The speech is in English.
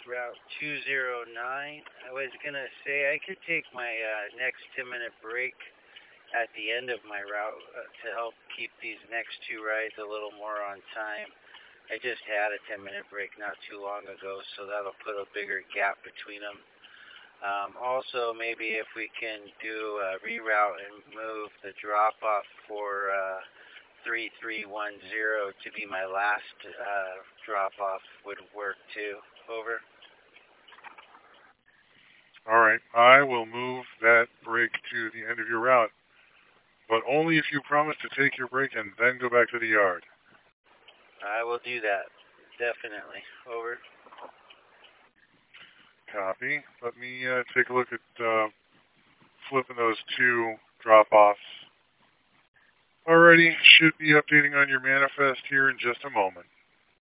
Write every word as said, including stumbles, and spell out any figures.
Route two oh nine. I was going to say I could take my uh, next ten minute break at the end of my route uh, to help keep these next two rides a little more on time. I just had a ten minute break not too long ago, so that'll put a bigger gap between them. Um, also, maybe if we can do a reroute and move the drop off for uh, three three one zero to be my last uh, drop off would work too. Over. All right, I will move that break to the end of your route, but only if you promise to take your break and then go back to the yard. I will do that. Definitely. Over. Copy. Let me uh, take a look at uh, flipping those two drop-offs. Alrighty, should be updating on your manifest here in just a moment.